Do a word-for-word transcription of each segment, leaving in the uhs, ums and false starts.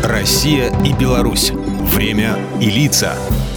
Россия и Беларусь. Время и лица.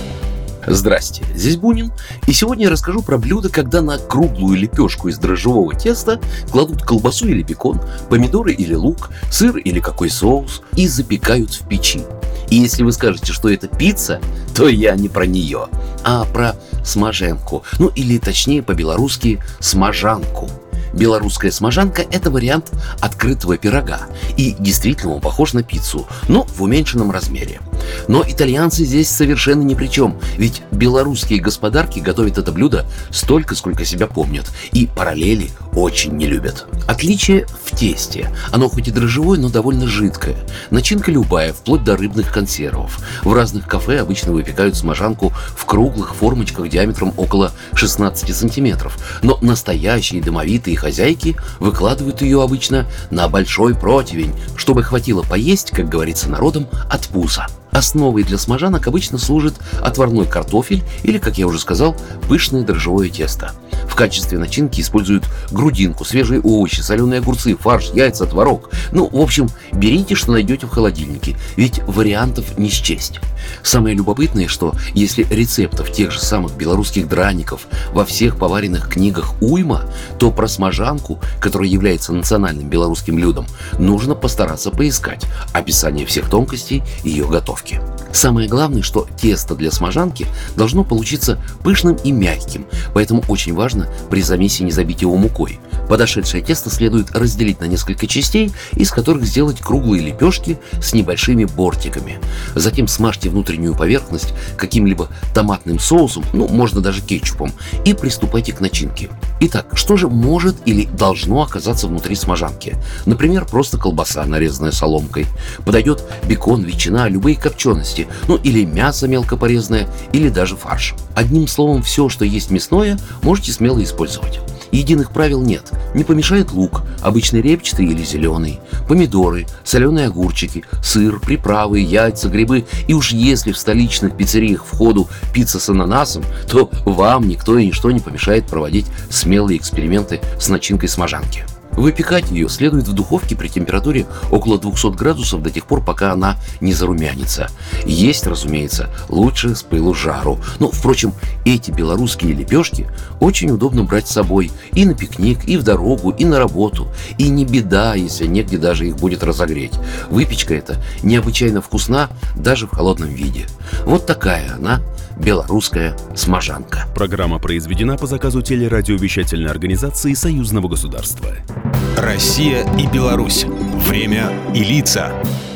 Здрасте, здесь Бунин, и сегодня я расскажу про блюдо, когда на круглую лепешку из дрожжевого теста кладут колбасу или бекон, помидоры или лук, сыр или какой соус и запекают в печи. И если вы скажете, что это пицца, то я не про нее, а про смаженку, ну или точнее по-белорусски смажанку. Белорусская смажанка – это вариант открытого пирога, и действительно он похож на пиццу, но в уменьшенном размере. Но итальянцы здесь совершенно ни при чем, ведь белорусские господарки готовят это блюдо столько, сколько себя помнят, и параллели очень не любят. Отличие в тесте. Оно хоть и дрожжевое, но довольно жидкое. Начинка любая, вплоть до рыбных консервов. В разных кафе обычно выпекают смажанку в круглых формочках диаметром около шестнадцати сантиметров, но настоящие домовитые хозяйки выкладывают ее обычно на большой противень, чтобы хватило поесть, как говорится народом, от вкуса. Основой для смажанок обычно служит отварной картофель или, как я уже сказал, пышное дрожжевое тесто. В качестве начинки используют грудинку, свежие овощи, соленые огурцы, фарш, яйца, творог. Ну, в общем, берите, что найдете в холодильнике, ведь вариантов не счесть. Самое любопытное, что если рецептов тех же самых белорусских драников во всех поваренных книгах уйма, то про смажанку, которая является национальным белорусским блюдом, нужно постараться поискать описание всех тонкостей ее готовки. Самое главное, что тесто для смажанки должно получиться пышным и мягким, поэтому очень важно при замесе не забить его мукой. Подошедшее тесто следует разделить на несколько частей, из которых сделать круглые лепешки с небольшими бортиками. Затем смажьте внутреннюю поверхность каким-либо томатным соусом, ну, можно даже кетчупом, и приступайте к начинке. Итак, что же может или должно оказаться внутри смажанки? Например, просто колбаса, нарезанная соломкой. Подойдет бекон, ветчина, любые копчености, ну или мясо мелко порезанное, или даже фарш. Одним словом, все, что есть мясное, можете смело использовать. Единых правил нет. Не помешает лук, обычный репчатый или зеленый, помидоры, соленые огурчики, сыр, приправы, яйца, грибы. И уж если в столичных пиццериях входу пицца с ананасом, то вам никто и ничто не помешает проводить смелые эксперименты с начинкой смажанки. Выпекать ее следует в духовке при температуре около двухсот градусов до тех пор, пока она не зарумянится. Есть, разумеется, лучше с пылу с жару. Но, впрочем, эти белорусские лепешки очень удобно брать с собой и на пикник, и в дорогу, и на работу. И не беда, если негде даже их будет разогреть. Выпечка эта необычайно вкусна даже в холодном виде. Вот такая она, белорусская смажанка. Программа произведена по заказу телерадиовещательной организации Союзного государства. Россия и Беларусь. Время и лица.